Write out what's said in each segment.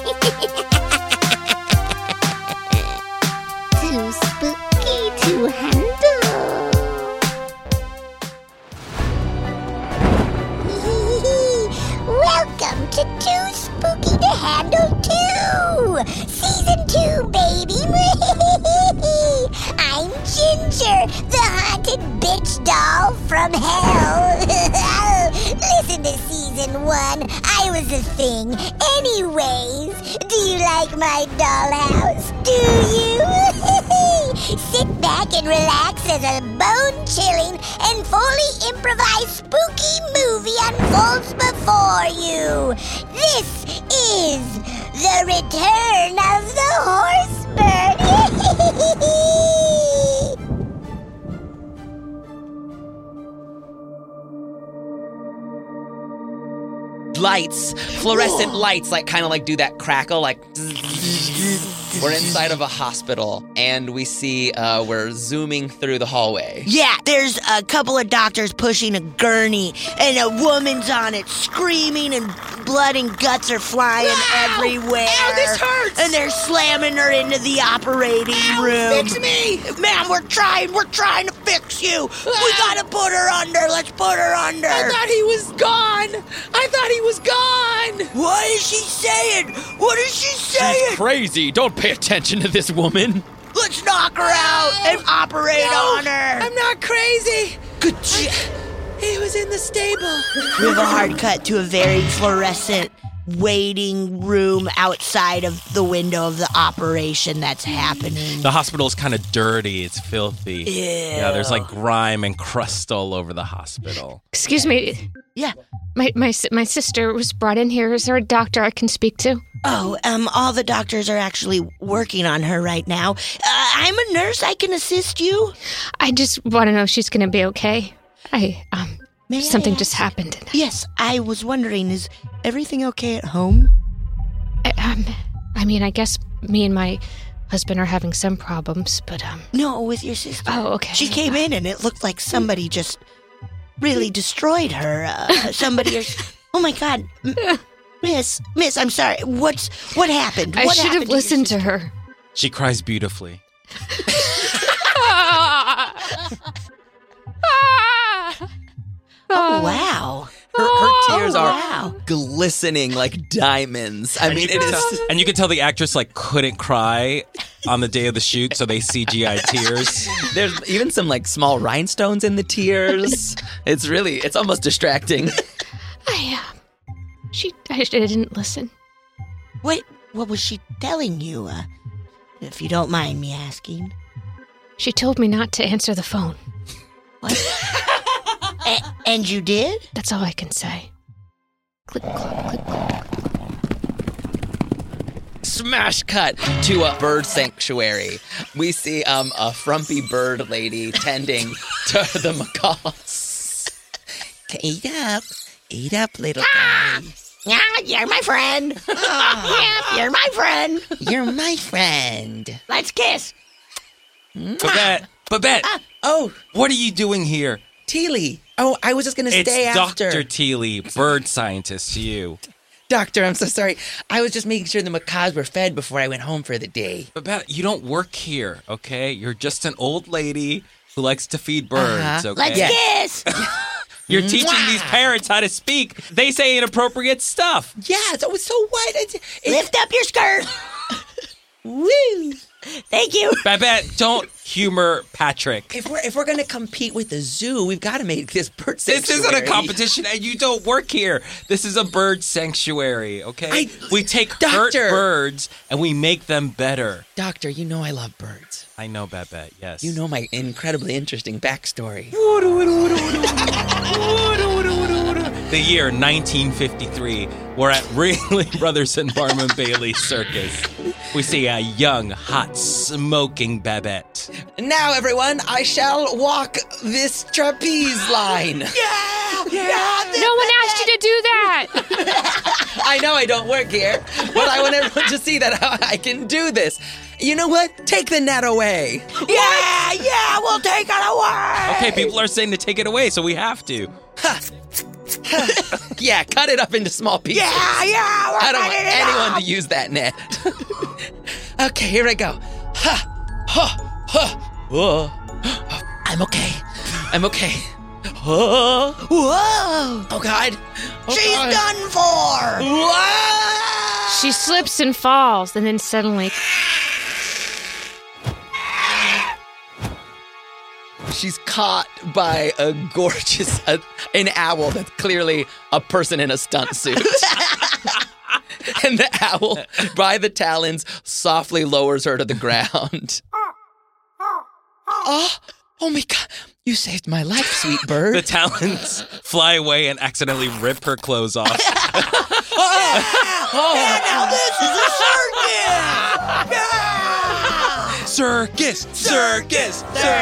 Too spooky to handle. Welcome to Too Spooky to Handle 2! Season 2, baby! I'm Ginger, the haunted bitch doll from hell. Listen to Season 1. I was a thing. Anyways, do you like my dollhouse? Do you? Sit back and relax as a bone-chilling and fully improvised spooky movie unfolds before you. This is the return of the Horsebird. Lights, fluorescent lights, kind of do that crackle, We're inside of a hospital, and we see we're zooming through the hallway. Yeah, there's a couple of doctors pushing a gurney, and a woman's on it screaming, and blood and guts are flying everywhere. Ow, this hurts! And they're slamming her into the operating room. Fix me! Ma'am, we're trying to fix you. We gotta put her under. Let's put her under. I thought he was gone! What is she saying? What is she saying? She's crazy. Don't pay attention to this woman. Let's knock her out and operate on her. I'm not crazy! Good job. He was in the stable. We have a hard cut to a very fluorescent waiting room outside of the window of the operation that's happening. The hospital is kind of dirty. It's filthy. Ew. Yeah, there's grime and crust all over the hospital. Excuse me. Yeah. My sister was brought in here. Is there a doctor I can speak to? Oh, all the doctors are actually working on her right now. I'm a nurse. I can assist you. I just want to know if she's going to be okay. May Something I just ask? happened. Yes, I was wondering, is everything okay at home? I guess me and my husband are having some problems, but No, with your sister. Oh, okay. She came in and it looked like somebody just really destroyed her. Oh my God. Miss, I'm sorry. What happened? I should have listened to her. She cries beautifully. Oh, wow. Her tears are wow. glistening like diamonds. I mean, it is... And you can tell the actress couldn't cry on the day of the shoot, so they CGI tears. There's even some small rhinestones in the tears. It's almost distracting. I didn't listen. What was she telling you? If you don't mind me asking. She told me not to answer the phone. What? And you did? That's all I can say. Click, click, click, click. Smash cut to a bird sanctuary. We see a frumpy bird lady tending to the macaws. Eat up, little guy. Yeah, you're my friend. Yeah, you're my friend. You're my friend. Let's kiss. Babette, Oh, what are you doing here? Teely. Oh, I was just going to stay It's after. Dr. Teely, bird scientist to you. Doctor, I'm so sorry. I was just making sure the macaws were fed before I went home for the day. Babette, you don't work here, okay? You're just an old lady who likes to feed birds, okay? Let's kiss. You're teaching these parents how to speak. They say inappropriate stuff. Yeah, so what? Lift up your skirt. Woo! Thank you. Babette, don't humor Patrick. If we're gonna compete with the zoo, we've got to make this bird sanctuary. This isn't a competition, and you don't work here. This is a bird sanctuary, okay? We take hurt birds and we make them better. Doctor, you know I love birds. I know, Babette, yes. You know my incredibly interesting backstory. The year 1953, we're at Ringling Brothers and Barnum Bailey Circus. We see a young, hot, smoking Babette. Now, everyone, I shall walk this trapeze line. Yeah. No one asked you to do that. I know I don't work here, but I want everyone to see that I can do this. You know what? Take the net away. Yeah, we'll take it away. Okay, people are saying to take it away, so we have to. Yeah, cut it up into small pieces. Yeah, I don't want cutting it anyone up. to use that net. Okay, here I go. Whoa. I'm okay. I'm okay. Whoa! Oh, God. She's God. done for! Whoa! She slips and falls, and then suddenly, She's caught by a gorgeous, an owl that's clearly a person in a stunt suit. And the owl, by the talons, softly lowers her to the ground. Oh my God. You saved my life, sweet bird. The talons fly away and accidentally rip her clothes off. Now this is a circus! Circus!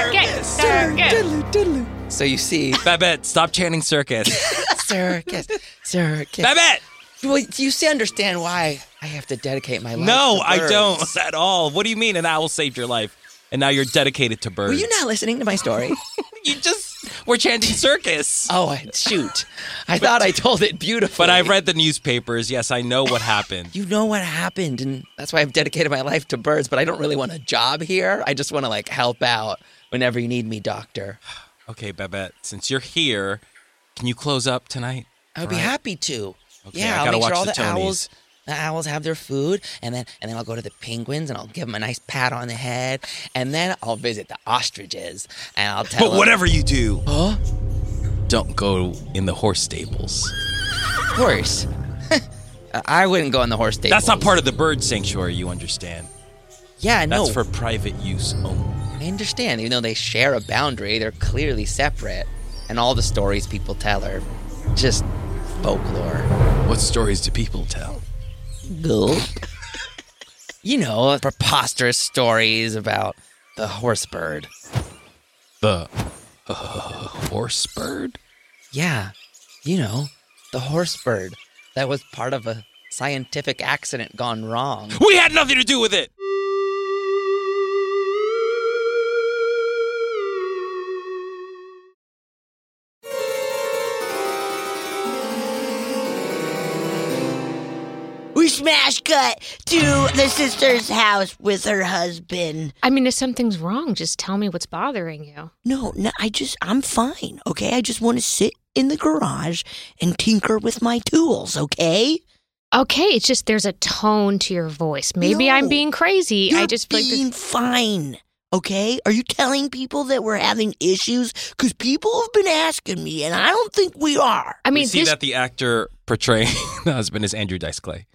So you see, Babette, stop chanting circus. circus. Babette! Well, you see, understand why I have to dedicate my life No, to I birds. don't at all. What do you mean an owl saved your life? And now you're dedicated to birds. Were you not listening to my story? You just were chanting circus. Oh, shoot. I thought I told it beautifully. But I read the newspapers. Yes, I know what happened. You know what happened, and that's why I've dedicated my life to birds, but I don't really want a job here. I just want to, help out whenever you need me, doctor. Okay, Babette, since you're here, can you close up tonight? I would be happy to. Okay, Yeah, I I'll gotta make sure watch all the the Tonys. owls have their food, and then I'll go to the penguins, and I'll give them a nice pat on the head, and then I'll visit the ostriches, and I'll tell But them, whatever you do, Huh? don't go in the horse stables. Horse? I wouldn't go in the horse stable. That's not part of the bird sanctuary, you understand. Yeah, no. That's for private use only. I understand. Even though they share a boundary, they're clearly separate. And all the stories people tell are just folklore. What stories do people tell? Gulp. You know, preposterous stories about the horse bird. The horse bird? Yeah, you know, the horse bird that was part of a scientific accident gone wrong. We had nothing to do with it! We smash cut to the sister's house with her husband. I mean, if something's wrong, just tell me what's bothering you. No, I'm fine, okay? I just want to sit in the garage and tinker with my tools, okay? Okay, it's just there's a tone to your voice. Maybe I'm No, being crazy. You're I just feel like being fine, okay? Are you telling people that we're having issues? Because people have been asking me, and I don't think we are. I mean, We see this, that the actor portraying the husband is Andrew Dice Clay.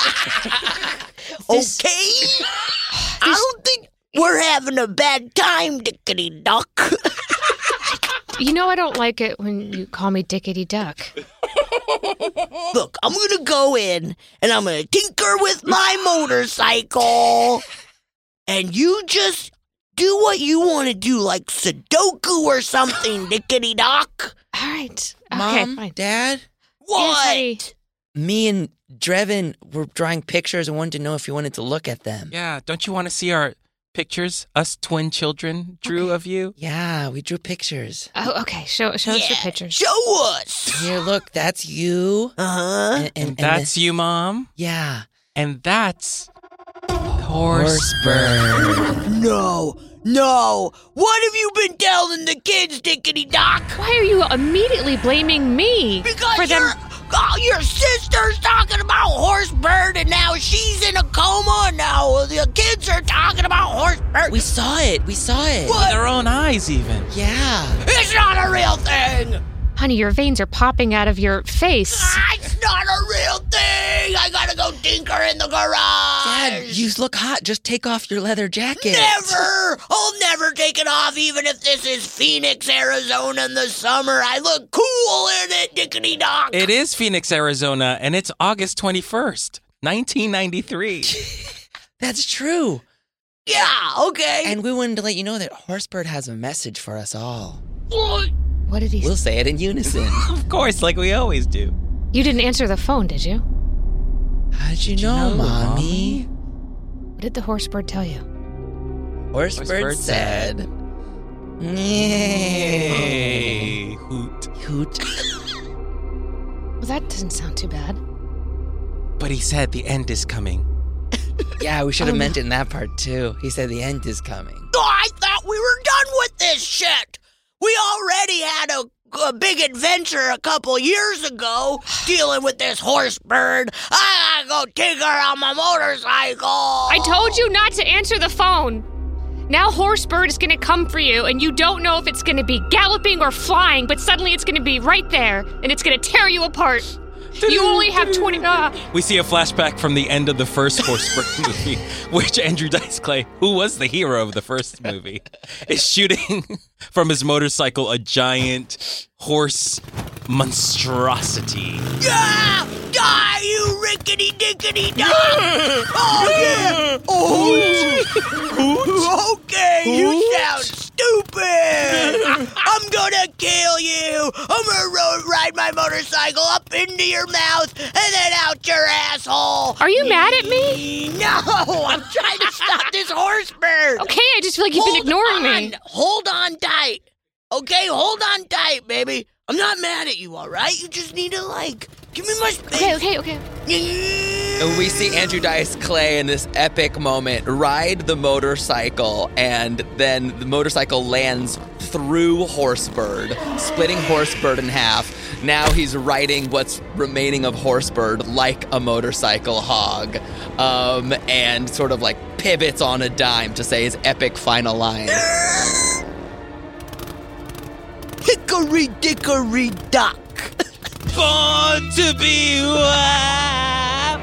This- Okay? I don't think we're having a bad time, dickety duck. you know, I don't like it when you call me Dickety Duck. Look, I'm going to go in and I'm going to tinker with my motorcycle. And you just do what you want to do, like Sudoku or something, dickety duck. All right. Okay, Mom, fine. Dad, What? honey. me and Drevin were drawing pictures and wanted to know if you wanted to look at them. Yeah, don't you want to see our pictures us twin children drew of you? Yeah, we drew pictures. Oh, okay. Show us your pictures. Show us. Here, look, that's you. Uh-huh. And That's you, Mom. yeah. And that's horse bird. No. What have you been telling the kids, dickety doc? Why are you immediately blaming me Because for them? your sister's talking about horse bird, and now she's in a coma, and now the kids are talking about horse bird. We saw it. With their own eyes, even. Yeah. It's not a real thing. Honey, your veins are popping out of your face. It's not a real thing. I gotta go tinker in the garage. Dad, you look hot. Just take off your leather jacket. Never! I'll never take it off, even if this is Phoenix, Arizona in the summer. I look cool in it, dickety doc. It is Phoenix, Arizona, and it's August 21st, 1993. That's true. Yeah, okay. And we wanted to let you know that Horsebird has a message for us all. What did he say? We'll say it in unison. Of course, like we always do. You didn't answer the phone, did you? How did you know, Mommy? What did the horse bird tell you? Horsebird said, Hey, hoot. Hoot. Well, that doesn't sound too bad. But he said the end is coming. Yeah, we should have mentioned that part too. He said the end is coming. Oh, I thought we were done with this shit. We already had a big adventure a couple years ago dealing with this horse bird. I gotta go tinker on my motorcycle. I told you not to answer the phone. Now Horsebird is going to come for you, and you don't know if it's going to be galloping or flying, but suddenly it's going to be right there, and it's going to tear you apart. You only have 20... We see a flashback from the end of the first Horsebird movie, which Andrew Dice Clay, who was the hero of the first movie, is shooting from his motorcycle a giant horse monstrosity. Yeah! Die, you rickety-dickety die! Oh, yeah! Oh, okay, you sound stupid! I'm gonna kill you! I'm gonna ride my motorcycle up into your mouth and then out your asshole! Are you mad at me? No! I'm trying to stop this horse bird! Okay, I just feel like you've been ignoring me. Hold on tight. Okay, hold on tight, baby. I'm not mad at you, all right? You just need to, give me my space. Okay. And we see Andrew Dice Clay in this epic moment ride the motorcycle, and then the motorcycle lands through Horsebird, splitting Horsebird in half. Now he's riding what's remaining of Horsebird like a motorcycle hog, and sort of pivots on a dime to say his epic final line. Hickory dickory dock. Born to be wild.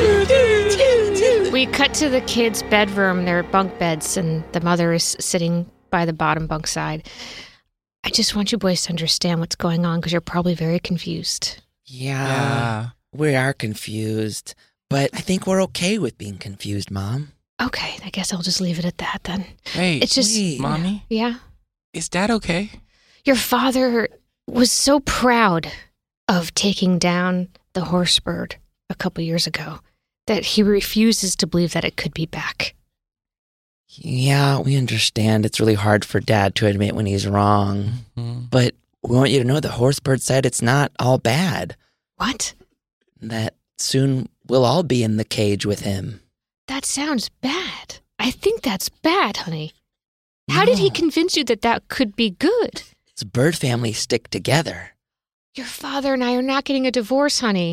We cut to the kids' bedroom, their bunk beds, and the mother is sitting by the bottom bunk side. I just want you boys to understand what's going on because you're probably very confused. Yeah, we are confused, but I think we're okay with being confused, Mom. Okay, I guess I'll just leave it at that then. Hey, It's just... Mommy? Yeah? Is Dad okay? Your father was so proud of taking down the Horsebird a couple years ago that he refuses to believe that it could be back. Yeah, we understand it's really hard for Dad to admit when he's wrong, but we want you to know the Horsebird said it's not all bad. What? That soon we'll all be in the cage with him. That sounds bad. I think that's bad, honey. How did he convince you that that could be good? This bird family stick together. Your father and I are not getting a divorce, honey.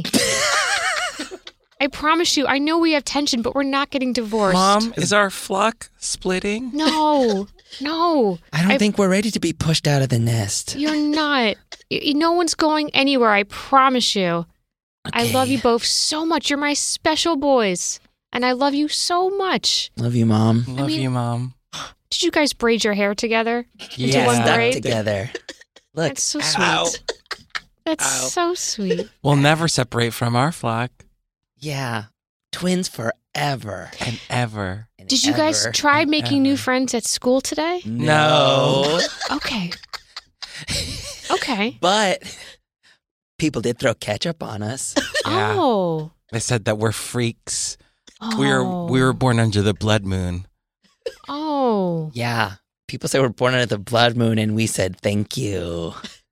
I promise you, I know we have tension, but we're not getting divorced. Mom, is our flock splitting? No. I don't think we're ready to be pushed out of the nest. You're not. No one's going anywhere, I promise you. Okay. I love you both so much. You're my special boys. And I love you so much. Love you, Mom. Love you, Mom. Did you guys braid your hair together? Into one Stuck braid? together. Look. That's so sweet. That's so sweet. We'll never separate from our flock. Yeah. Twins forever. And ever. And Did you guys ever try and making new ever. friends at school today? No. Okay. Okay. But people did throw ketchup on us. Yeah. Oh. They said that we're freaks. Oh. We were born under the blood moon. Oh. Yeah. People say we're born under the blood moon, and we said thank you.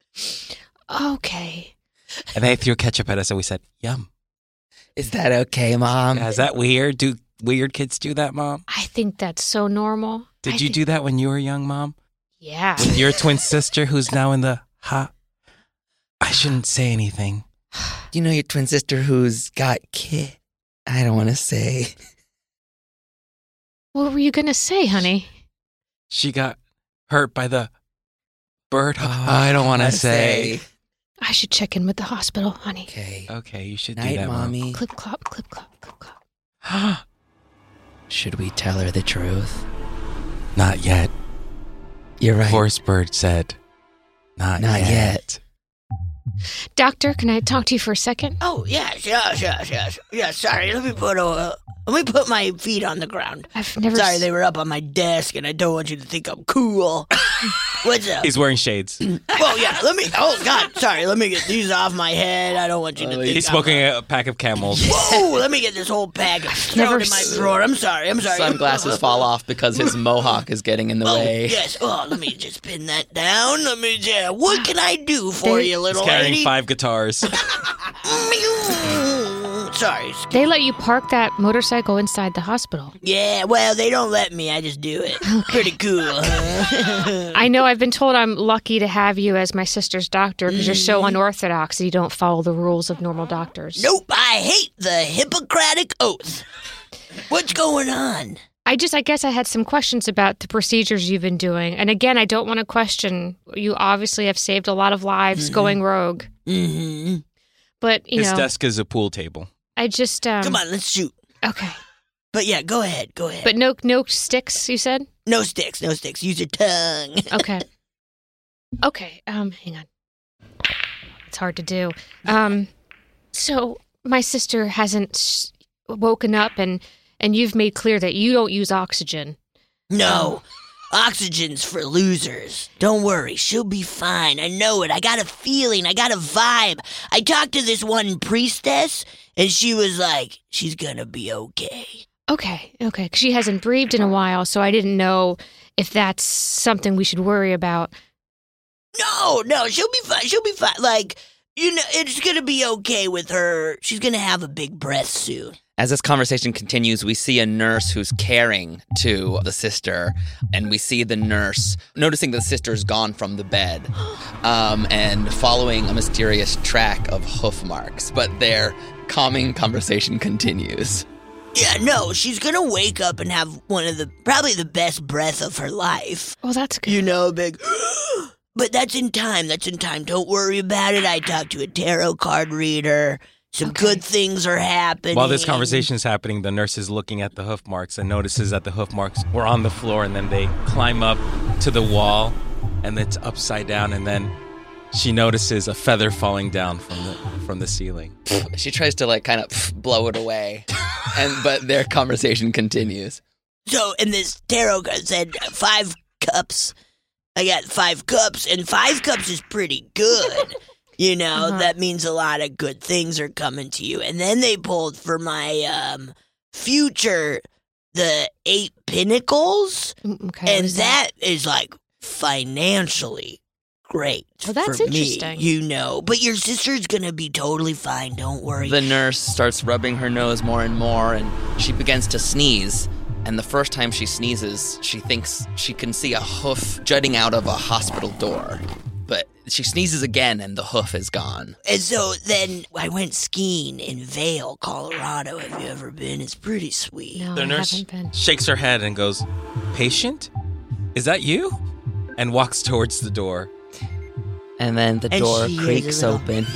Okay. And they threw ketchup at us and we said, yum. Is that okay, Mom? Is that weird? Do weird kids do that, Mom? I think that's so normal. Did you do that when you were young, Mom? Yeah. With your twin sister who's now in the I shouldn't say anything. You know your twin sister who's got I don't want to say. What were you going to say, honey? She got hurt by the bird. I don't want to say. I should check in with the hospital, honey. Okay. Okay, you should do Night, that, Mommy. Clip, clop, clip, clop, clip, clop. Mom. Should we tell her the truth? Not yet. You're right. Horsebird said, not yet. Doctor, can I talk to you for a second? Oh, yes. Sorry, let me put Let me put my feet on the ground. I've never. Sorry, they were up on my desk, and I don't want you to think I'm cool. What's up? He's wearing shades. Oh, yeah, oh, God, sorry, let me get these off my head. I don't want you to think He's smoking a pack of Camels. Whoa, let me get this whole pack and throw it in my drawer. I'm sorry. Sunglasses fall off because his mohawk is getting in the way. Yes. Oh, let me just pin that down. What can I do for you, He's little carrying lady? 5 guitars. Sorry. They let you park that motorcycle inside the hospital. Yeah, well, they don't let me. I just do it. Pretty cool, huh? I know I've been told I'm lucky to have you as my sister's doctor because you're so unorthodox and you don't follow the rules of normal doctors. Nope, I hate the Hippocratic Oath. What's going on? I guess I had some questions about the procedures you've been doing. And again, I don't want to question. You obviously have saved a lot of lives going rogue. Mm-hmm. But, His desk is a pool table. I just... Come on, let's shoot. Okay. But yeah, go ahead. But no sticks, you said? No sticks. Use your tongue. Okay. Okay, hang on. It's hard to do. So my sister hasn't woken up and you've made clear that you don't use oxygen. No. Oxygen's for losers. Don't worry, she'll be fine. I know it. I got a feeling. I got a vibe. I talked to this one priestess, and she was like, she's gonna be okay. Okay. Because she hasn't breathed in a while, so I didn't know if that's something we should worry about. No, she'll be fine. Like, it's gonna be okay with her. She's gonna have a big breath soon. As this conversation continues, we see a nurse who's caring to the sister, and we see the nurse noticing the sister's gone from the bed and following a mysterious track of hoof marks, but their calming conversation continues. Yeah, no, she's gonna wake up and have probably the best breath of her life. Oh, that's good. Big... But that's in time. Don't worry about it. I talked to a tarot card reader. Some good things are happening. While this conversation is happening, the nurse is looking at the hoof marks and notices that the hoof marks were on the floor, and then they climb up to the wall, and it's upside down, and then she notices a feather falling down from the ceiling. She tries to kind of blow it away, but their conversation continues. So, and this tarot card said 5 cups. I got 5 cups, and 5 cups is pretty good. That means a lot of good things are coming to you. And then they pulled for my future, the 8 pinnacles. Okay, and that is financially great. Well, that's for interesting. Me, But your sister's going to be totally fine. Don't worry. The nurse starts rubbing her nose more and more, and she begins to sneeze. And the first time she sneezes, she thinks she can see a hoof jutting out of a hospital door. But she sneezes again, and the hoof is gone. And so then I went skiing in Vail, Colorado. Have you ever been? It's pretty sweet. No, The I nurse haven't been. shakes her head and goes, "Patient? Is that you?" And walks towards the door. And then the And door she creaks is a little- open.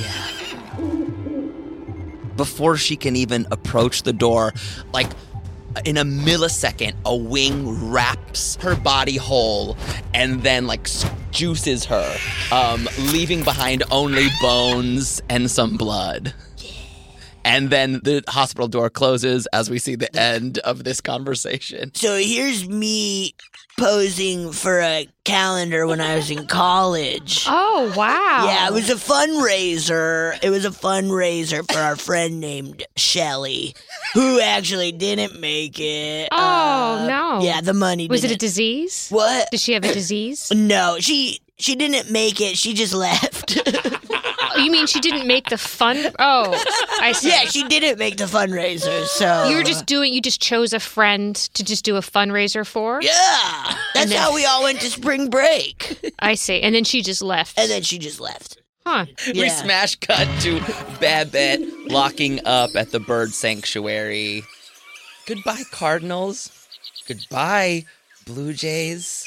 Before she can even approach the door, in a millisecond, a wing wraps her body whole and then juices her, leaving behind only bones and some blood. And then the hospital door closes as we see the end of this conversation. So here's me posing for a calendar when I was in college. Oh, wow. Yeah, it was a fundraiser. For our friend named Shelly, who actually didn't make it. Oh, no. Yeah, the money Was it a didn't. disease? What? Did she have a disease? No, she didn't make it. She just left. You mean she didn't make the fund? Oh, I see. Yeah, she didn't make the fundraiser, so... You just chose a friend to just do a fundraiser for? Yeah, that's how we all went to spring break. I see. And then she just left. And then she just left. Huh. We Yeah. smash cut to Babette locking up at the bird sanctuary. Goodbye, Cardinals. Goodbye, Blue Jays.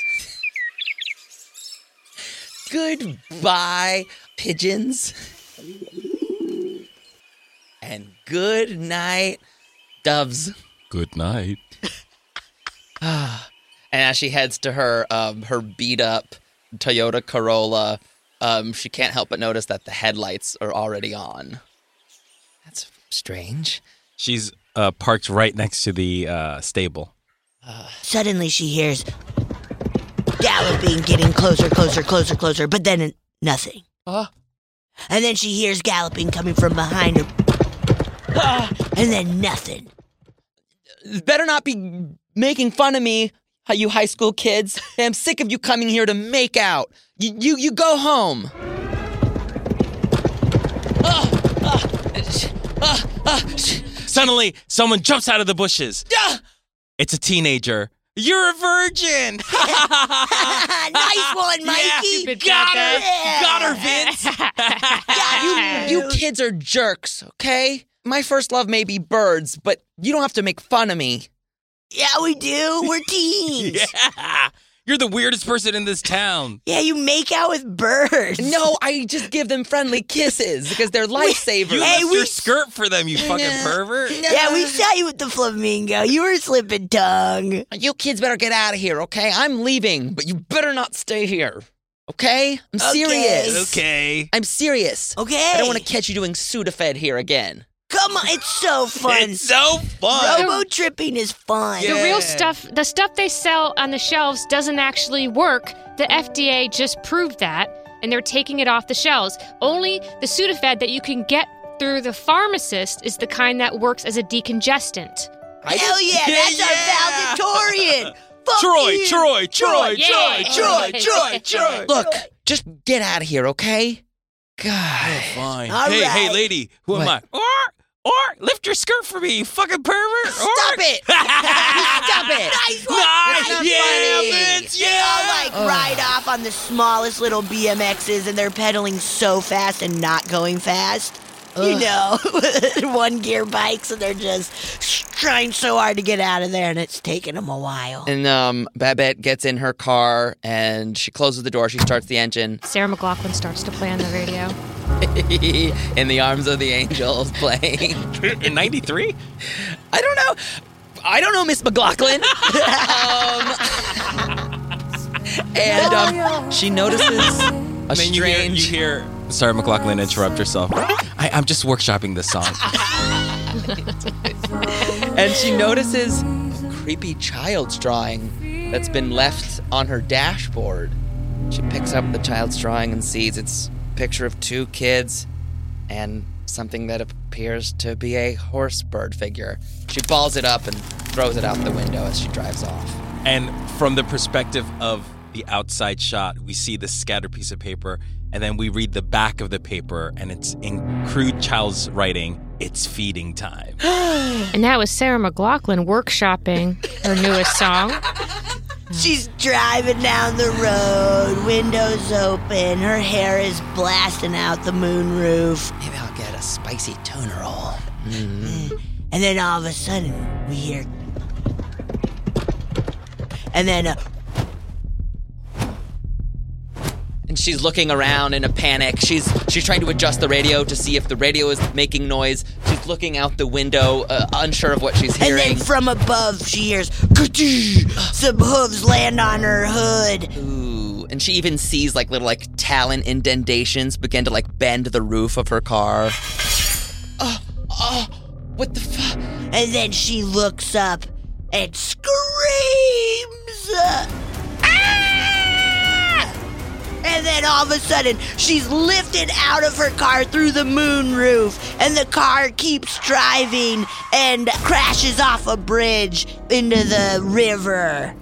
Goodbye, pigeons. And good night, doves. Good night. And as she heads to her beat up Toyota Corolla, she can't help but notice that the headlights are already on. That's strange. She's parked right next to the stable. Suddenly she hears galloping, getting closer, but then nothing. And then she hears galloping coming from behind her. And then nothing. Better not be making fun of me, you high school kids. I'm sick of you coming here to make out. You go home. Suddenly, someone jumps out of the bushes. It's a teenager. You're a virgin. Nice one, Mikey. Stupid Got her. jackass. Got her, Vince. You kids are jerks, okay? My first love may be birds, but you don't have to make fun of me. Yeah, we do. We're teens. Yeah. You're the weirdest person in this town. Yeah, you make out with birds. No, I just give them friendly kisses because they're lifesavers. You Hey, left we- your skirt for them, you fucking pervert. Yeah, we saw you with the flamingo. You were slipping tongue. You kids better get out of here, okay? I'm leaving, but you better not stay here, okay? I'm serious. Okay. I'm serious. Okay. I don't want to catch you doing Sudafed here again. Come on, it's so fun. It's so fun. Robo tripping is fun. The real stuff, the stuff they sell on the shelves doesn't actually work. The FDA just proved that, and they're taking it off the shelves. Only the Sudafed that you can get through the pharmacist is the kind that works as a decongestant. Hell yeah, that's our valedictorian. Fuck Troy, you. Troy. Look, just get out of here, okay? God. Fine. All hey, right. lady, who am I? Or lift your skirt for me, you fucking pervert. Stop it! Stop it! Nice one. Nice. Nice Yeah, one. Vince, They all like ride off on the smallest little BMXs and they're pedaling so fast and not going fast. You know, one gear bikes and they're just trying so hard to get out of there and it's taking them a while. And Babette gets in her car and she closes the door. She starts the engine. Sarah McLachlan starts to play on the radio. In the Arms of the Angels playing. In 93? I don't know, Miss McLaughlin. She notices a And then strange. you hear Sarah McLachlan interrupt herself. I'm just workshopping this song. And she notices a creepy child's drawing that's been left on her dashboard. She picks up the child's drawing and sees it's a picture of two kids and something that appears to be a horse bird figure. She balls it up and throws it out the window as she drives off. And from the perspective of the outside shot, we see this scattered piece of paper, and then we read the back of the paper, and it's in crude child's writing, "It's feeding time." And that was Sarah McLachlan workshopping her newest song. She's driving down the road, windows open, her hair is blasting out the moonroof. Maybe I'll get a spicy tuna roll. And then all of a sudden, we hear... And then... And she's looking around in a panic. She's trying to adjust the radio to see if the radio is making noise. She's looking out the window, unsure of what she's And hearing. then from above, she hears... "Ka-choo!" Some hooves land on her hood. Ooh, and she even sees like little like talon indentations begin to like bend the roof of her car. What the fuck? And then she looks up and screams. "Ah!" And then all of a sudden, she's lifted out of her car through the moonroof, and the car keeps driving and crashes off a bridge into the river.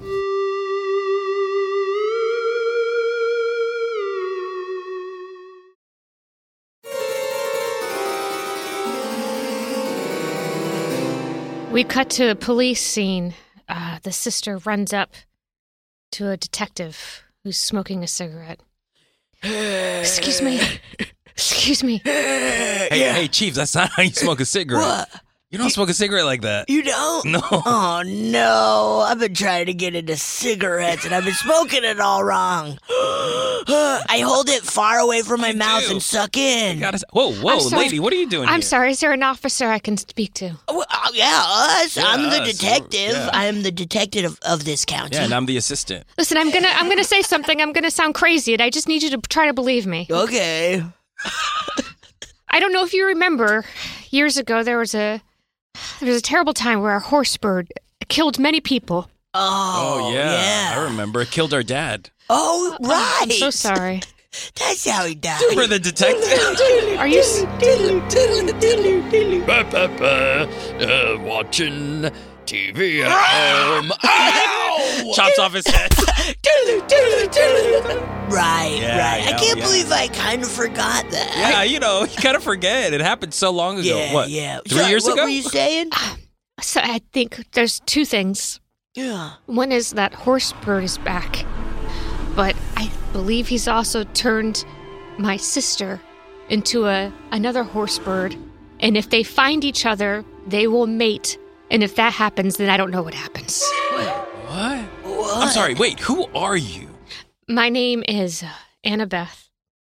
We cut to a police scene. The sister runs up to a detective who's smoking a cigarette. Excuse me. Excuse me. Hey, Chief, that's not how you smoke a cigarette. What? You don't smoke a cigarette like that. You don't? No. Oh, no. I've been trying to get into cigarettes, and I've been smoking it all wrong. I hold it far away from my mouth do. and suck in. Whoa, I'm sorry. lady, what are you doing I'm here? sorry. Is there an officer I can speak to? Yeah, us. Yeah, I'm the us. detective. Yeah. I am the detective of this county. Yeah, and I'm the assistant. Listen, I'm gonna say something. I'm gonna sound crazy, and I just need you to try to believe me. Okay. I don't know if you remember, years ago there was a There was a terrible time where a horse bird killed many people. Oh, yeah. I remember. It killed our dad. Oh, right. I'm so sorry. That's how he died. We're the detective. Are you? Watching TV at home. Ow! Chops off his head. Right. Yeah, I can't yeah. believe I kind of forgot that. Yeah, you kind of forget. It happened so long ago. Yeah, What? yeah. 3 Sorry, years what ago? were you saying? So I think there's two things. Yeah. One is that horse bird is back, but I believe he's also turned my sister into another horse bird. And if they find each other, they will mate. And if that happens, then I don't know what happens. What? I'm sorry. Wait, who are you? My name is Annabeth.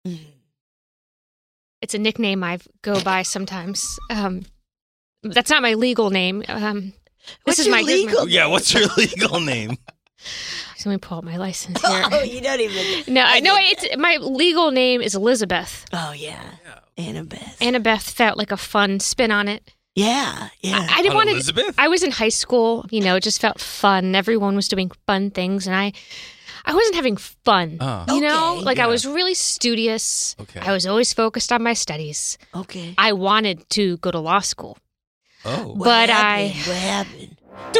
It's a nickname I go by sometimes. That's not my legal name. What's your legal? Yeah, what's your legal name? Let me pull up my license here. Oh, you don't even. No, it's my legal name is Elizabeth. Oh, yeah. Annabeth. Annabeth felt like a fun spin on it. Yeah. I didn't want to. Elizabeth? I was in high school. It just felt fun. Everyone was doing fun things, and I wasn't having fun. Okay. I was really studious. Okay. I was always focused on my studies. Okay. I wanted to go to law school, Oh. but What happened?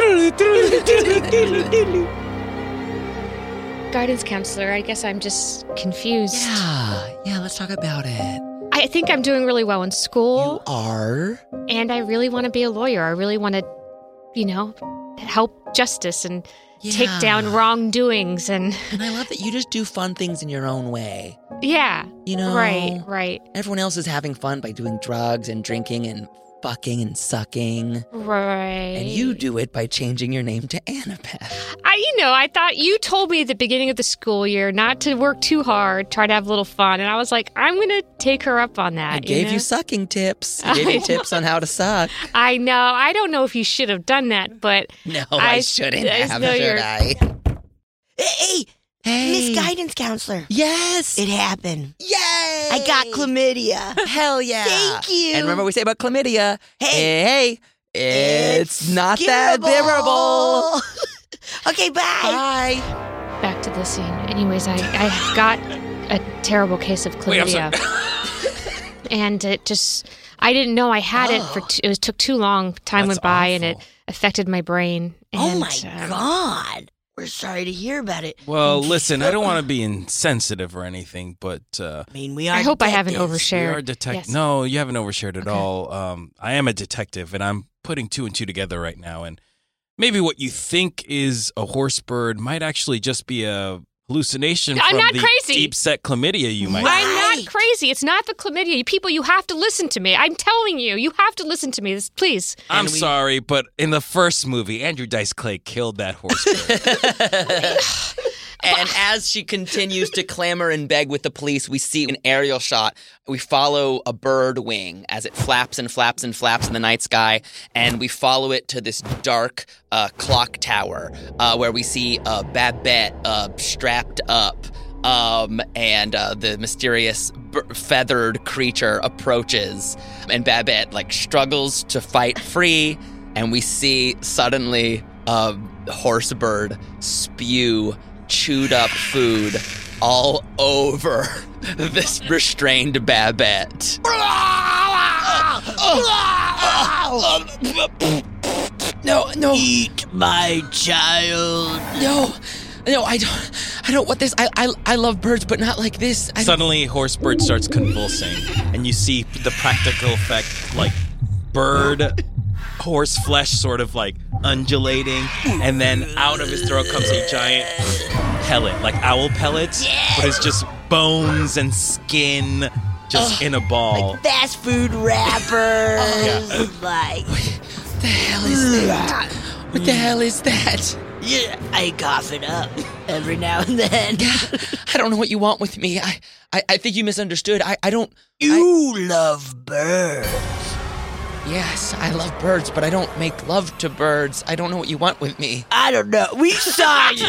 guidance counselor. I guess I'm just confused. Yeah, let's talk about it. I think I'm doing really well in school, You are. and I really want to be a lawyer. I really want to, help justice and take down wrongdoings. And And I love that you just do fun things in your own way. yeah, right. Everyone else is having fun by doing drugs and drinking and fucking and sucking. Right. And you do it by changing your name to Annabeth. I thought you told me at the beginning of the school year not to work too hard, try to have a little fun. And I was like, I'm going to take her up on that. I gave you sucking tips. I gave you tips on how to suck. I know. I don't know if you should have done that, but No, I shouldn't have, know should you're- I? Hey, Miss Guidance Counselor. Yes. It happened. Yay! I got chlamydia. Hell yeah. Thank you. And remember what we say about chlamydia? Hey. It's not that bearable. Okay, bye. Bye. back to the scene. Anyways, I got a terrible case of Wait, I'm chlamydia. sorry. And I didn't know I had it it took too long. Time That's went by and it awful. affected my brain. Oh And, my God. We're sorry to hear about it. Well, listen, I don't want to be insensitive or anything, but I mean, we are I hope I haven't detectives. we overshared. are detectives. Yes. No, you haven't overshared at Okay. all. I am a detective, and I'm putting two and two together right now. And maybe what you think is a horse bird might actually just be a hallucination I'm from not the crazy. deep-set chlamydia you might Right. I'm not crazy. It's not the chlamydia. People, you have to listen to me. I'm telling you, you have to listen to me. Please. I'm sorry, but in the first movie, Andrew Dice Clay killed that horse bird. And as she continues to clamor and beg with the police, we see an aerial shot. We follow a bird wing as it flaps and flaps and flaps in the night sky, and we follow it to this dark clock tower where we see Babette strapped up, and the mysterious feathered creature approaches, and Babette struggles to fight free, and we see suddenly a horse bird spew chewed up food all over this restrained Babette. No. Eat my child. No, I don't want this. I love birds, but not like this. Suddenly, Horsebird starts convulsing, and you see the practical effect, bird, horse flesh sort of undulating, and then out of his throat comes a giant pellet, like owl pellets, but it's just bones and skin just in a ball. Fast food wrappers. What the hell is that? What the hell is that? Yeah, I cough it up every now and then. I don't know what you want with me. I think you misunderstood. I don't. You love birds. Yes, I love birds, but I don't make love to birds. I don't know what you want with me. I don't know. We saw you.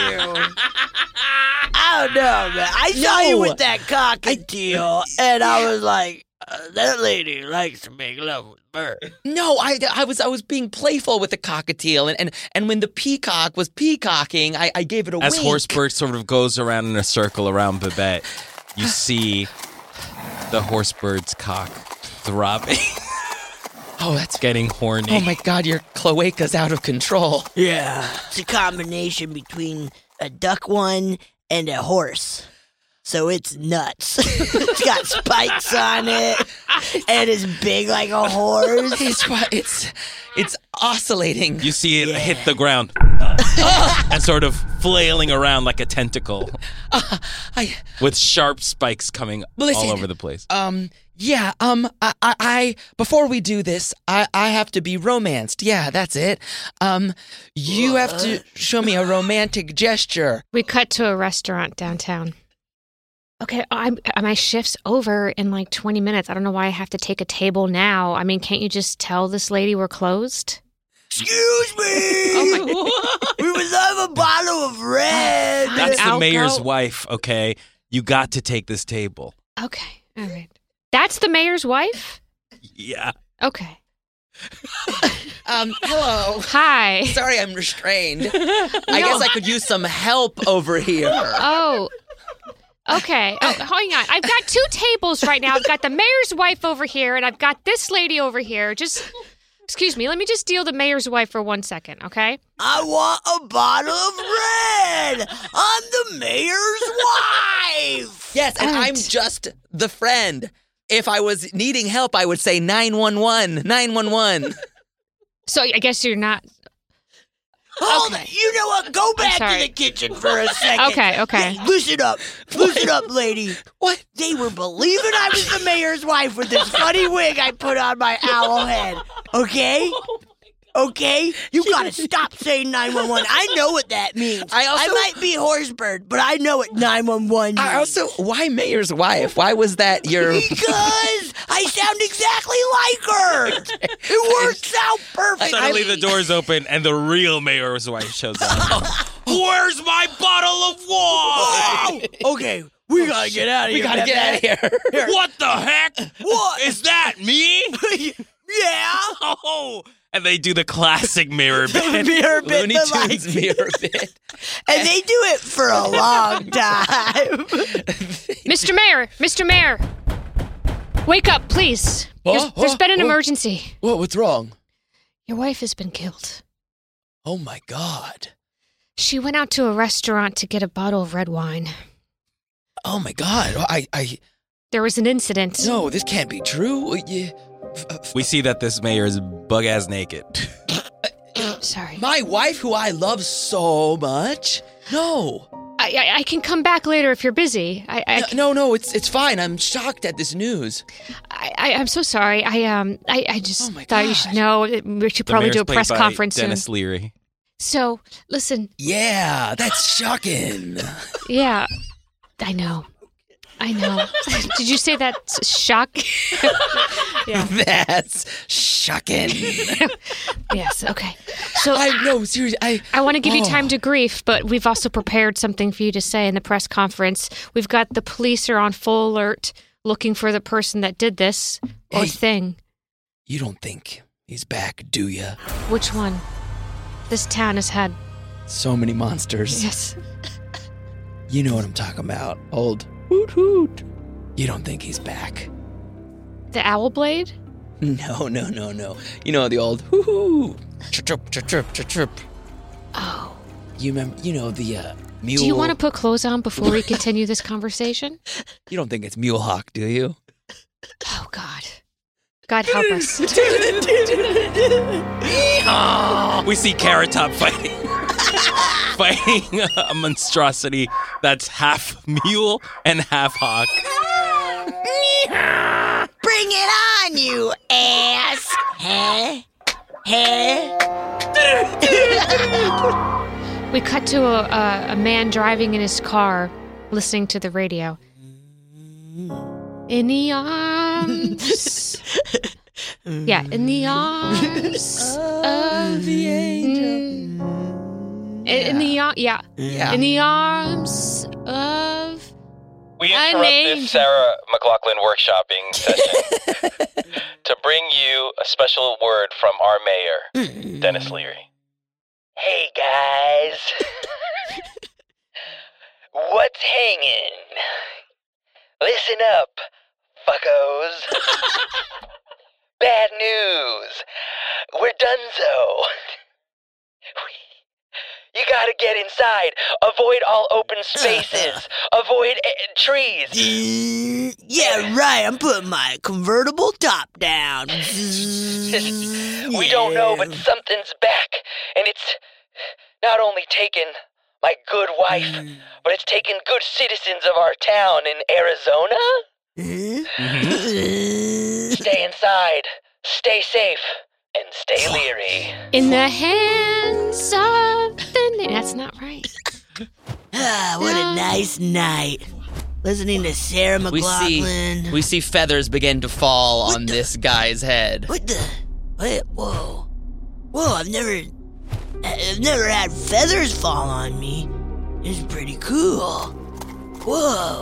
I don't know, man. I saw you with that cockatiel, and I was like, That lady likes to make love with birds. No, I was being playful with the cockatiel, and when the peacock was peacocking, I gave it a As wink. Horsebird sort of goes around in a circle around Babette, you see the Horsebird's cock throbbing. Oh, that's Getting horny. Oh my God, your cloaca's out of control. Yeah. It's a combination between a duck one and a horse. So it's nuts. It's got spikes on it, and it's big like a horse. It's oscillating. You see it hit the ground and sort of flailing around like a tentacle with sharp spikes coming all over the place. Yeah, I before we do this, I have to be romanced. Yeah, that's it. You have to show me a romantic gesture. We cut to a restaurant downtown. Okay, my shift's over in like 20 minutes. I don't know why I have to take a table now. I mean, can't you just tell this lady we're closed? Excuse me! We would love a bottle of red. That's the Alco? mayor's wife, okay? You got to take this table. Okay, all right. That's the mayor's wife? Yeah. Okay. Hello. Hi. Sorry, I'm restrained. I guess I could use some help over here. Oh. Okay. Oh, hang on. I've got 2 tables right now. I've got the mayor's wife over here, and I've got this lady over here. Just, excuse me. Let me just deal the mayor's wife for 1 second, okay? I want a bottle of red. I'm the mayor's wife. Yes, and Right. I'm just the friend. If I was needing help, I would say 911, 911. So I guess you're not. Hold it. You know what? Go back to sorry. the kitchen for a second. Okay. Hey, listen up, lady. What? They were believing I was the mayor's wife with this funny wig I put on my owl head. Okay? Okay? You gotta stop saying 911. I know what that means. I might be Horsebird, but I know what 911 means. Why mayor's wife? Why was that your... Because I sound exactly like her. It works out perfect. Suddenly the doors open and the real mayor's wife shows up. Where's my bottle of wine? Whoa! Okay, we gotta get out of here. We gotta get out of here. What the heck? What? Is that me? Yeah. Oh, and they do the classic mirror bit. Mirror bit, Looney but like- Tunes mirror bit. And they do it for a long time. Mr. Mayor. Wake up, please. There's been an emergency. What's wrong? Your wife has been killed. Oh my God. She went out to a restaurant to get a bottle of red wine. Oh my God. There was an incident. No, this can't be true. We see that this mayor is bug-ass naked. Sorry. My wife, who I love so much? No. I can come back later if you're busy. No, it's fine. I'm shocked at this news. I'm so sorry. I just Oh my thought you gosh. should know. We should The probably mayor's do a played press by conference Dennis soon. Leary. So, listen. Yeah, that's shocking. Yeah, I know. Did you say that's shock? Yeah. That's shocking. Yes. Okay. So No, seriously. I want to give you Oh. time to grief, but we've also prepared something for you to say in the press conference. We've got the police are on full alert, looking for the person that did this or Hey. thing. You don't think he's back, do ya? Which one? This town has had. So many monsters. Yes. You know what I'm talking about. Old hoot hoot. You don't think he's back? The owl blade? No. You know the old hoo hoo. Chirp, chirp, chirp, chirp, chirp. Oh. You remember? You know the mule. Do you want to put clothes on before we continue this conversation? You don't think it's Mule Hawk, do you? Oh, God. God help us. We see Carrot Top fighting a monstrosity that's half mule and half hawk. Bring it on, you ass. We cut to a man driving in his car, listening to the radio. In the arms. Yeah, in the arms of the angel. In the Yeah. in the arms of We interrupt this Sarah McLaughlin workshopping session to bring you a special word from our mayor, Dennis Leary. Hey, guys. What's hanging? Listen up, fuckos. Bad news. We're donezo. You gotta get inside. Avoid all open spaces. Avoid trees. Yeah, right. I'm putting my convertible top down. We don't know, but something's back. And it's not only taken my good wife, but it's taken good citizens of our town in Arizona. Stay inside. Stay safe. And stay leery. In the hands of the... That's not right. What a nice night. Listening to Sarah McLaughlin. We see feathers begin to fall on this guy's head. What the? Wait, whoa. Whoa, I've never had feathers fall on me. It's pretty cool. Whoa.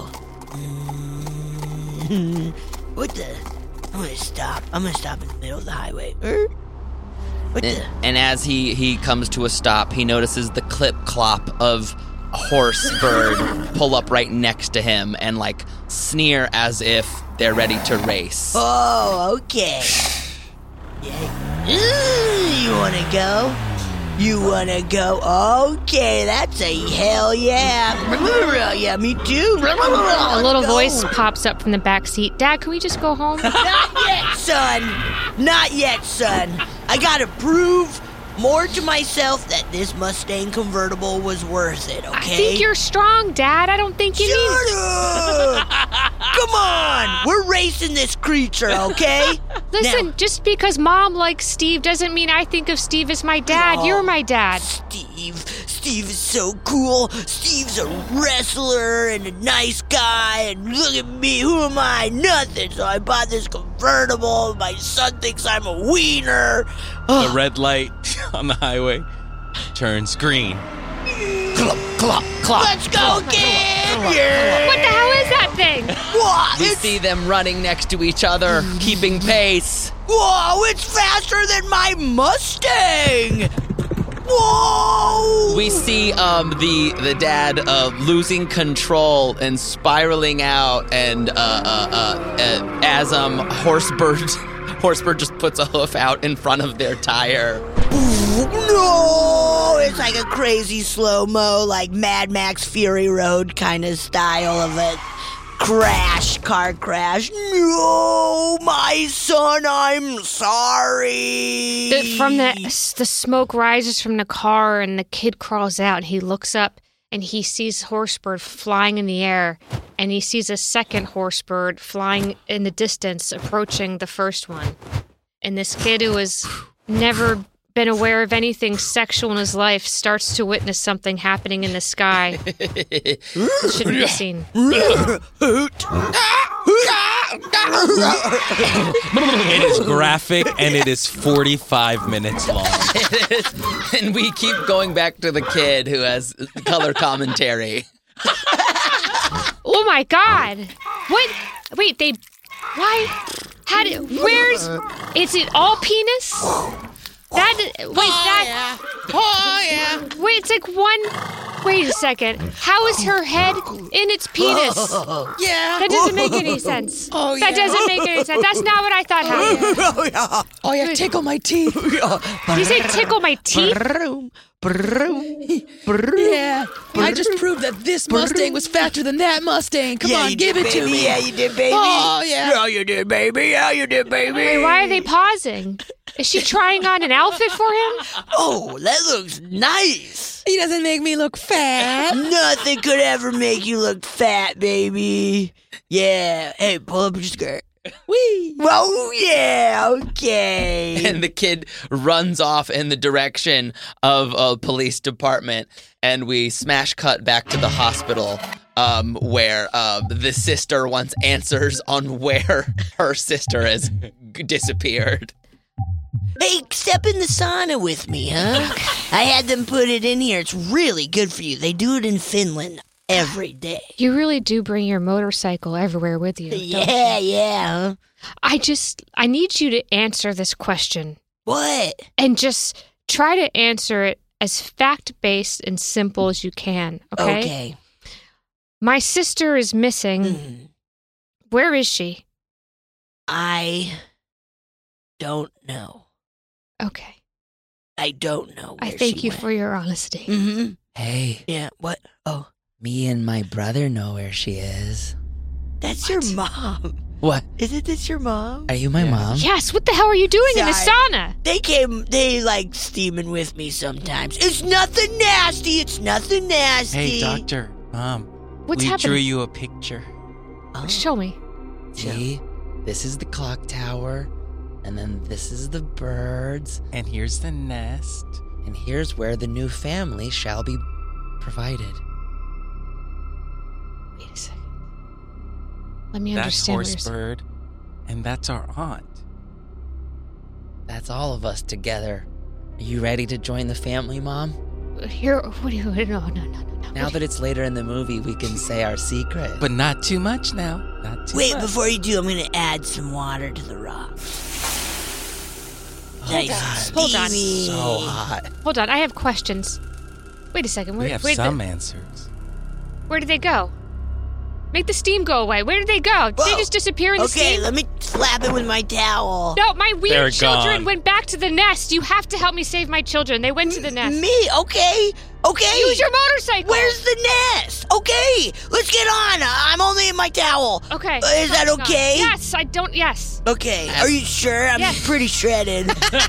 What the? I'm gonna stop in the middle of the highway. What the? And as he comes to a stop, he notices the clip-clop of a horse bird pull up right next to him and, like, sneer as if they're ready to race. Oh, okay. Yeah. You wanna go? You wanna go? Okay, that's a hell yeah. Yeah, me too. A little voice pops up from the back seat. Dad, can we just go home? Not yet, son. I gotta prove more to myself that this Mustang convertible was worth it, okay? I think you're strong, Dad. I don't think you need... Shut up! Come on! We're racing this creature, okay? Listen, Now, just because Mom likes Steve doesn't mean I think of Steve as my dad. Oh, You're my dad. Steve is so cool. Steve's a wrestler and a nice guy, and look at me, who am I? Nothing. So I bought this convertible. My son thinks I'm a wiener. The red light on the highway turns green. Clop, clop, clop. Let's go, kid! Yeah. What the hell is that thing? Whoa, We see them running next to each other, keeping pace. Whoa, it's faster than my Mustang! Whoa! We see the dad losing control and spiraling out, and as Horsebird just puts a hoof out in front of their tire. No! It's like a crazy slow-mo, like Mad Max Fury Road kind of style of a car crash. No, my son, I'm sorry. From the smoke rises from the car, and the kid crawls out, and he looks up, and he sees Horsebird flying in the air, and he sees a second Horsebird flying in the distance, approaching the first one. And this kid who has never been aware of anything sexual in his life starts to witness something happening in the sky. It shouldn't be seen. It is graphic and it is 45 minutes long. And we keep going back to the kid who has color commentary. Oh my God! What? Wait, why? Is it all penis? Wait, it's like one. Wait a second. How is her head in its penis? Yeah. That doesn't make any sense. Oh, yeah. That doesn't make any sense. That's not what I thought happened. Oh, yeah, tickle my teeth. Did you say tickle my teeth? Yeah. I just proved that this Mustang was faster than that Mustang. Come on, give it to me. Yeah, you did, baby. Oh, yeah. Yeah, you did, baby. Yeah, you did, baby. Wait, why are they pausing? Is she trying on an outfit for him? Oh, that looks nice. He doesn't make me look fat. Nothing could ever make you look fat, baby. Yeah. Hey, pull up your skirt. Wee. Whoa, yeah, okay. And the kid runs off in the direction of a police department, and we smash cut back to the hospital, where the sister wants answers on where her sister has disappeared. Hey, step in the sauna with me, huh? I had them put it in here. It's really good for you. They do it in Finland. every day. You really do bring your motorcycle everywhere with you. Yeah. I need you to answer this question. What? And just try to answer it as fact-based and simple as you can, okay? Okay. My sister is missing. Mhm. Where is she? I don't know. Okay. I don't know. I thank you for your honesty. Mm-hmm. Hey, Yeah. What? Oh, me and my brother know where she is. that's your mom. What? Isn't this your mom? Are you my mom? Yes, what the hell are you doing in the Sorry. sauna? They like steaming with me sometimes. It's nothing nasty. It's nothing nasty. Hey, doctor, mom. What's we happening? drew you a picture. Oh. Show me. See, this is the clock tower, and then this is the birds, And here's the nest. and here's where the new family shall be provided. Wait a second. Let me That's understand what you're saying. Horsebird. And that's our aunt. That's all of us together. Are you ready to join the family, Mom? Here, what do you? No. Now that it's later in the movie, we can say our secret. But not too much now. Not too Wait, much. before you do, I'm going to add some water to the rock. Nice and Hold on. steamy. So hot. Hold on, I have questions. Wait a second. We have some answers. Where did they go? Make the steam go away. Where did they go? Did they Whoa. just disappear in the Okay, steam? let me slap it with my towel. No, my They're weird children gone. went back to the nest. You have to help me save my children. They went to the nest. Me? Okay. Use your motorcycle. Where's the nest? Okay, let's get on. I'm only in my towel. Okay. Is that Hang on. okay? Yes, I don't. Yes. Okay, are you sure? I'm Yes. pretty shredded.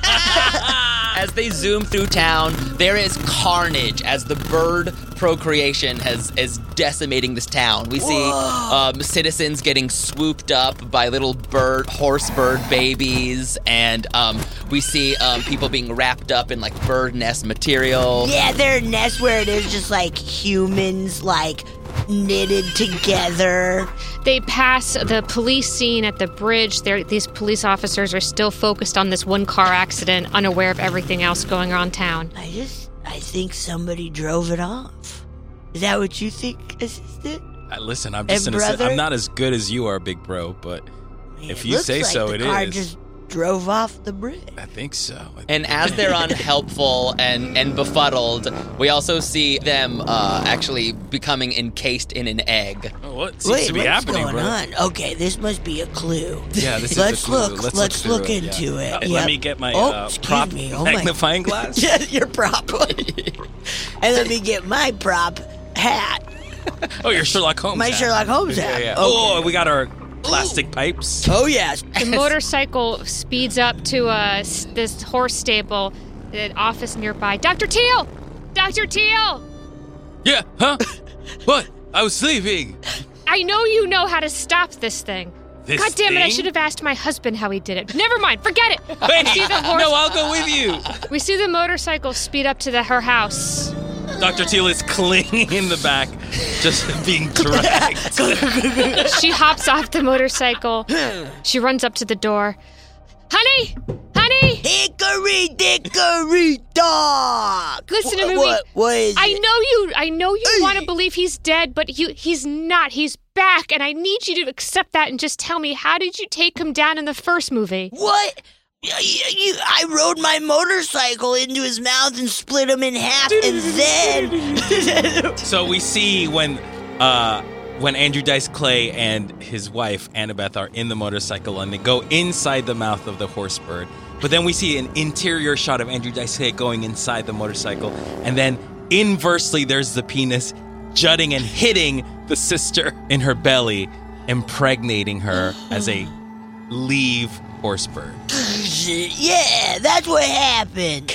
As they zoom through town, there is carnage as the bird procreation is decimating this town. We see citizens getting swooped up by little horse bird babies, and we see people being wrapped up in like bird nest material. Yeah, their nest where it is just like humans like knitted together. They pass the police scene at the bridge. These police officers are still focused on this one car accident, unaware of everything else going on in town. I think somebody drove it off. Is that what you think, assistant? Listen, I'm just And innocent. brother? I'm not as good as you are, big bro, but Man, if you looks say like so, the it car is. just drove off the bridge. I think so. And as they're unhelpful and befuddled, we also see them actually becoming encased in an egg. Oh, what seems Wait, to be what's happening, going bro? on? Okay, this must be a clue. Yeah, this is Let's the clue. look. Let's look look through it, into yeah. it. Let Yep. me get my excuse prop me. Oh my. magnifying glass. Yeah, your prop. And let me get my prop hat. Oh, your Sherlock Holmes. My hat. Sherlock Holmes hat. Yeah. Okay. Oh, we got our plastic pipes. Oh yes. The motorcycle speeds up to this horse stable, the office nearby. Dr. Teal! Dr. Teal! Yeah, huh? What? I was sleeping. I know you know how to stop this thing. This God damn it, I thing? should have asked my husband how he did it. Never mind, forget it. Wait, See the horse- no, I'll go with you. We see the motorcycle speed up to her house. Dr. Teal is clinging in the back, just being dragged. She hops off the motorcycle. She runs up to the door. Honey! Honey! Hickory dickory dock. Listen to me. What is I it? know you Hey. want to believe he's dead, but he's not. He's back, and I need you to accept that and just tell me, how did you take him down in the first movie? What? I rode my motorcycle into his mouth and split him in half, and then So we see when Andrew Dice Clay and his wife Annabeth are in the motorcycle and they go inside the mouth of the horse bird. But then we see an interior shot of Andrew Dice Clay going inside the motorcycle, and then inversely there's the penis jutting and hitting the sister in her belly, impregnating her as a live horse bird. yeah, that's what happened.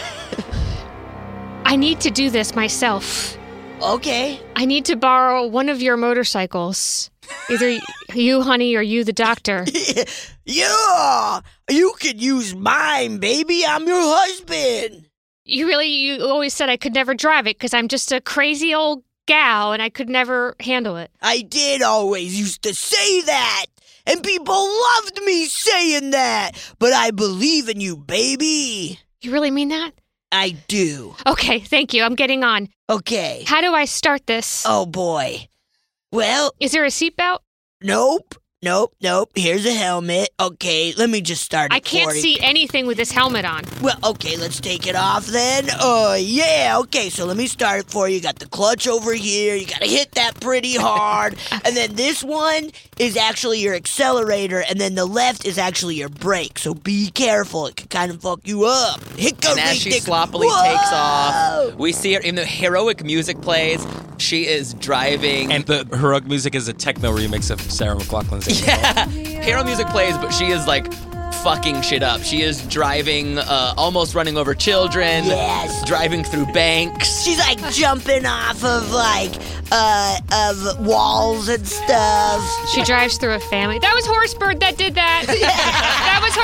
I need to do this myself. Okay. I need to borrow one of your motorcycles. Either you, honey, or you, the doctor. Yeah, you could use mine, baby. I'm your husband. You always said I could never drive it because I'm just a crazy old gal and I could never handle it. I did always used to say that, and people loved me saying that. But I believe in you, baby. You really mean that? I do. Okay, thank you. I'm getting on. Okay. How do I start this? Oh, boy. Well, Is there a seatbelt? nope. Here's a helmet. Okay, let me just start it I can't for you. see anything with this helmet on. Well, okay, let's take it off then. Yeah, okay, so let me start it for you. You got the clutch over here. You gotta hit that pretty hard. And then this one is actually your accelerator, and then the left is actually your brake. So be careful. It can kind of fuck you up. And as she sloppily takes off, we see her in the heroic music plays. She is driving. And the heroic music is a techno remix of Sarah McLachlan's. Yeah, hero music plays, but she is like fucking shit up. She is driving, almost running over children. Yes. Driving through banks. She's like jumping off of of walls and stuff. She drives through a family. That was Horsebird that did that. That was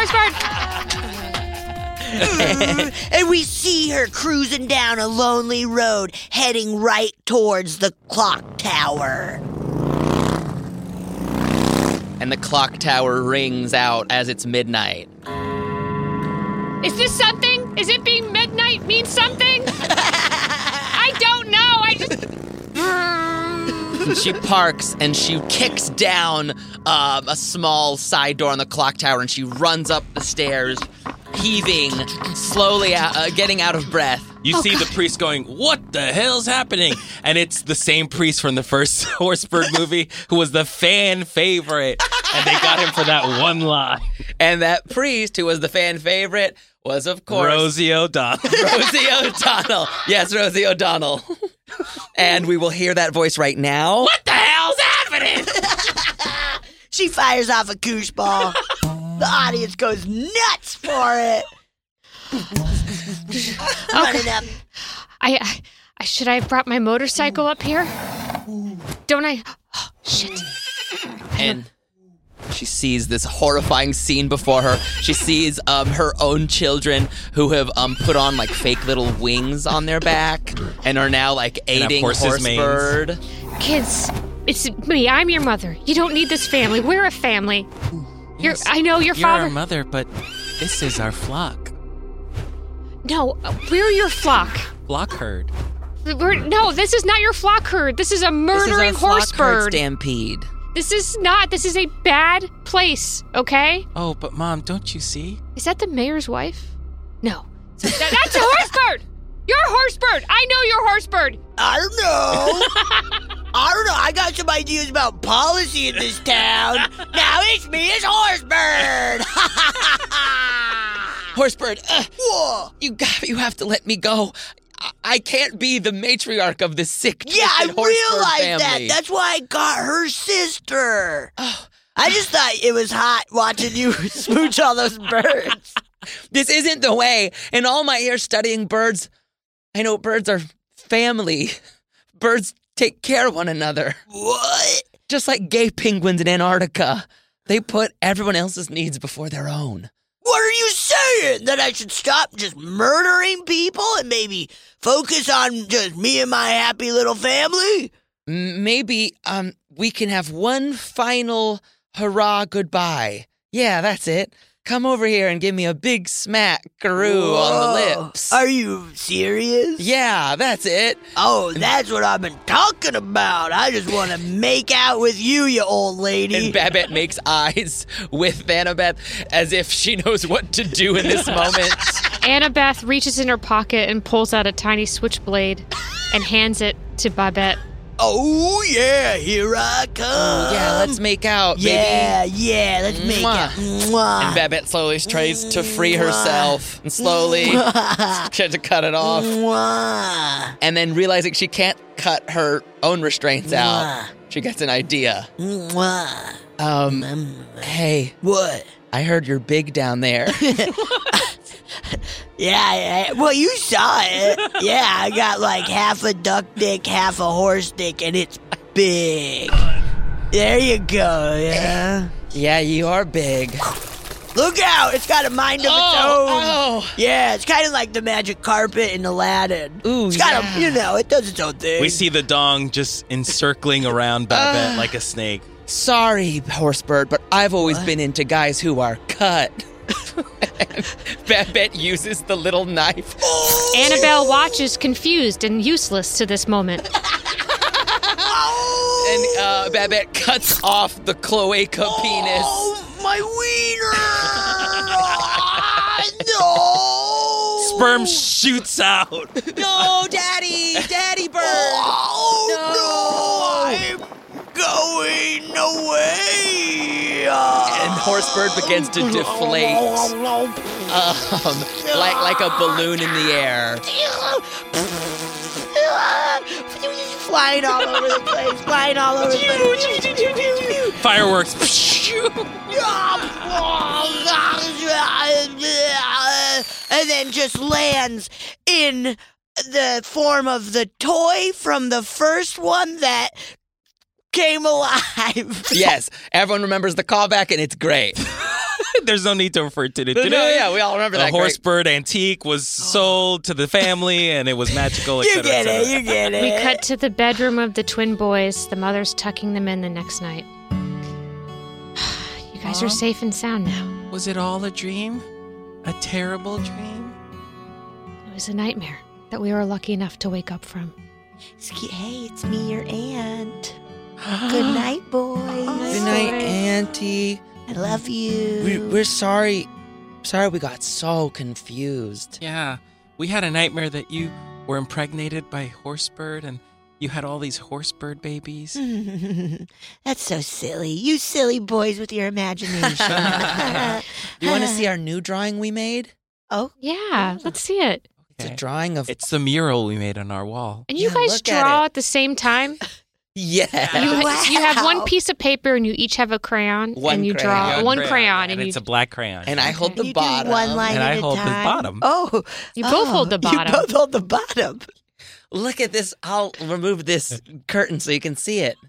Horsebird. And we see her cruising down a lonely road, heading right towards the clock tower. And the clock tower rings out as it's midnight. Is this something? Is it being midnight mean something? I don't know. And she parks and she kicks down a small side door on the clock tower and she runs up the stairs, heaving, slowly getting out of breath. You see the priest going, "What the hell's happening?" And it's the same priest from the first Horsebird movie who was the fan favorite. And they got him for that one line. And that priest who was the fan favorite was, of course, Rosie O'Donnell. Rosie O'Donnell. Yes, Rosie O'Donnell. And we will hear that voice right now. What the hell's happening? She fires off a koosh ball. The audience goes nuts for it. Running up. I should I have brought my motorcycle up here? Don't I? Oh, shit. And she sees this horrifying scene before her. She sees her own children who have put on like fake little wings on their back and are now like aiding Horsebird. Kids, it's me. I'm your mother. You don't need this family. We're a family. I know your father. You're our mother, but this is our flock. No, we're your flock. Flock herd. No, this is not your flock herd. This is a murdering This is our flock herd Horsebird. stampede. This is not. This is a bad place, okay? Oh, but Mom, don't you see? Is that the mayor's wife? No. That's a Horsebird! You're a Horsebird! I know you're a Horsebird! I don't know. I got some ideas about policy in this town. Now it's me as Horsebird. Horsebird, Whoa. you have to let me go. I can't be the matriarch of this sick, Yeah, I twisted Horsebird realized that. family. That's why I got her sister. I just thought it was hot watching you smooch all those birds. This isn't the way. In all my years studying birds, I know birds are family. Birds take care of one another. What? Just like gay penguins in Antarctica. They put everyone else's needs before their own. What are you saying? That I should stop just murdering people and maybe focus on just me and my happy little family? Maybe we can have one final hurrah goodbye. Yeah, that's it. Come over here and give me a big smack-a-roo on the lips. Are you serious? Yeah, that's it. Oh, that's what I've been talking about. I just want to make out with you, you old lady. And Babette makes eyes with Annabeth as if she knows what to do in this moment. Annabeth reaches in her pocket and pulls out a tiny switchblade and hands it to Babette. Oh, yeah, here I come. Oh, yeah, let's make out, baby. Yeah, let's make out. Mwah. And Babette slowly tries to free herself and slowly tries to cut it off. Mwah. And then realizing she can't cut her own restraints out, Mwah. she gets an idea. Mwah. Hey, What? I heard you're big down there. Yeah, well, you saw it. Yeah, I got like half a duck dick, half a horse dick, and it's big. There you go, yeah. Yeah, you are big. Look out, it's got a mind of its own. Oh. Yeah, it's kind of like the magic carpet in Aladdin. Ooh, it's got yeah. it does its own thing. We see the dong just encircling around Babette like a snake. Sorry, Horsebird, but I've always been into guys who are cut. Babette uses the little knife Annabelle watches confused and useless to this moment. And Babette cuts off the cloaca penis. Oh, my wiener! No! Sperm shoots out. No, Daddy! Daddy bird! Oh, no! I'm going away! And Horsebird begins to deflate like a balloon in the air. Flying all over the place, flying all over the place. Fireworks. And then just lands in the form of the toy from the first one that came alive. Yes, everyone remembers the callback, and it's great. There's no need to refer to it. No, yeah, we all remember that. The Horsebird antique was sold to the family, and it was magical, You etc. get it, you get it. We cut to the bedroom of the twin boys, the mother's tucking them in the next night. You guys are safe and sound now. Was it all a dream? A terrible dream? It was a nightmare that we were lucky enough to wake up from. Hey, it's me, your aunt. Good night, boys. Good night, Auntie. I love you. We're sorry. Sorry we got so confused. Yeah, we had a nightmare that you were impregnated by Horsebird, and you had all these Horsebird babies. That's so silly. You silly boys with your imagination. Do you want to see our new drawing we made? Oh, Yeah, let's see it. It's a drawing of... It's the mural we made on our wall. And you Yeah, guys look at draw it. at the same time? Yeah. You have one Wow. piece of paper and you each have a crayon One and you crayon. draw one crayon and and it's you a black crayon. And I hold the you bottom. do one line And at I a hold the time. bottom. Oh, both hold the bottom. You both hold the bottom. Look at this. I'll remove this curtain so you can see it.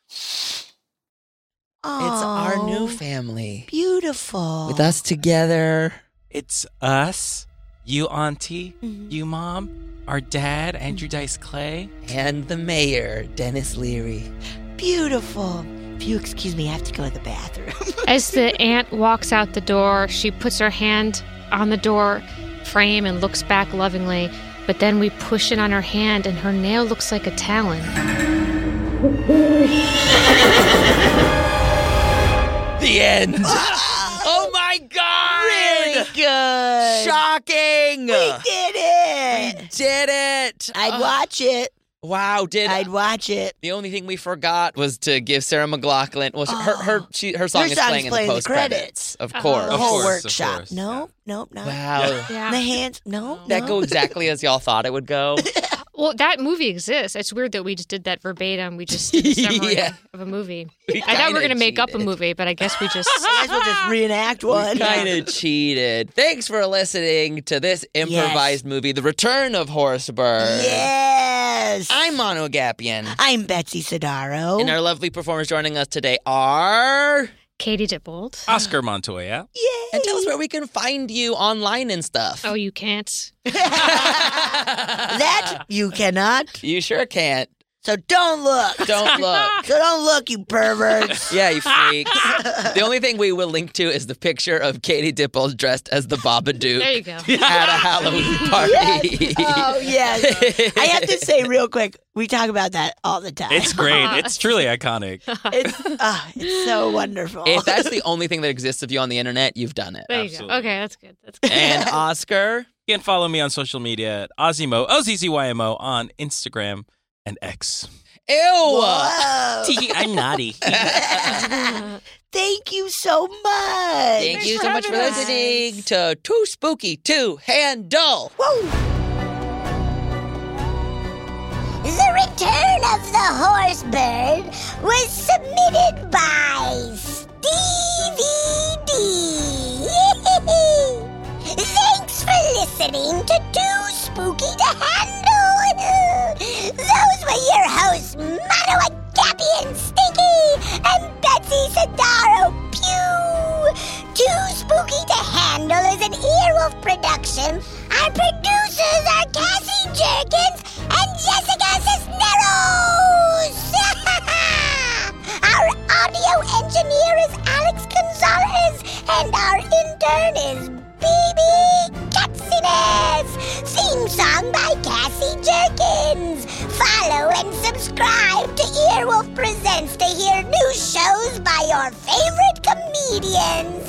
It's our new Oh, family. beautiful. With us together. It's us, you auntie, Mhm. you mom, our dad, Andrew Dice Clay. And the mayor, Dennis Leary. Beautiful. If you excuse me, I have to go to the bathroom. As the aunt walks out the door, she puts her hand on the door frame and looks back lovingly. But then we push it on her hand and her nail looks like a talon. The end. Oh my God! Really good. Shocking! We did it. Did it! I'd watch it. Wow, I'd watch it. The only thing we forgot was to give Sarah McLachlan. Well, her song Her is song's playing in the playing the post credits, of Uh-huh. course. The Of whole course, of workshop. course, Nope, nope, no. Wow. Yeah. The hands. No, That no. go exactly as y'all thought it would go. Well, that movie exists. It's weird that we just did that verbatim. We just did a summary Yeah. of a movie. We I thought we were kinda going to make up a cheated. movie, but I guess we just... Might as well just reenact one. Kind of cheated. Thanks for listening to this improvised movie, The Return of Horsebird. Yes. I'm Mono Gapian. I'm Betsy Sidaro. And our lovely performers joining us today are... Katie Dippold. Oscar Montoya. Yay. And tell us where we can find you online and stuff. Oh, you can't? That you cannot. You sure can't. So don't look. Don't look. So don't look, you perverts. Yeah, you freaks. The only thing we will link to is the picture of Katie Dippold dressed as the Babadook There you go. at a Halloween party. Oh, yes. I have to say real quick, we talk about that all the time. It's great. It's truly iconic. It's so wonderful. If that's the only thing that exists of you on the internet, you've done it. There you Absolutely. go. Okay, that's good. That's good. And Oscar, You can follow me on social media at Ozzymo, OZZYMO on Instagram and X. ew. Whoa. I'm naughty. Thank you so much. Thank you so much for listening to Too Spooky to Handle. Woo. The Return of the Horsebird was submitted by Stevie D. Thanks for listening to Too Spooky to Handle. Those were your hosts, Mono Agapian Stinky and Betsy Sidaro Pew. Too Spooky to Handle is an Earwolf production. Our producers are Cassie Jerkins and Jessica Cisneros. Our audio engineer is Alex Gonzalez, and our intern is BB Katziness. Theme song Jesse Jerkins. Follow and subscribe to Earwolf Presents to hear new shows by your favorite comedians.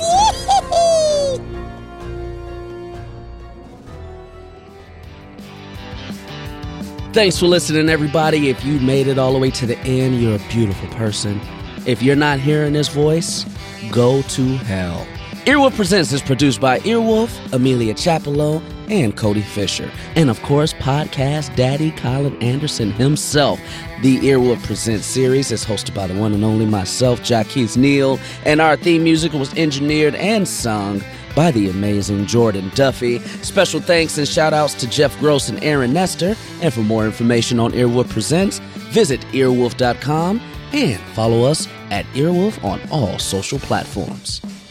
Thanks for listening, everybody. If you made it all the way to the end, you're a beautiful person. If you're not hearing this voice, go to hell. Earwolf Presents is produced by Earwolf, Amelia Chapello, and Cody Fisher. And of course, podcast daddy Colin Anderson himself. The Earwolf Presents series is hosted by the one and only myself, Jaquez Neal, and our theme music was engineered and sung by the amazing Jordan Duffy. Special thanks and shout outs to Jeff Gross and Aaron Nestor. And for more information on Earwolf Presents, visit earwolf.com and follow us at Earwolf on all social platforms.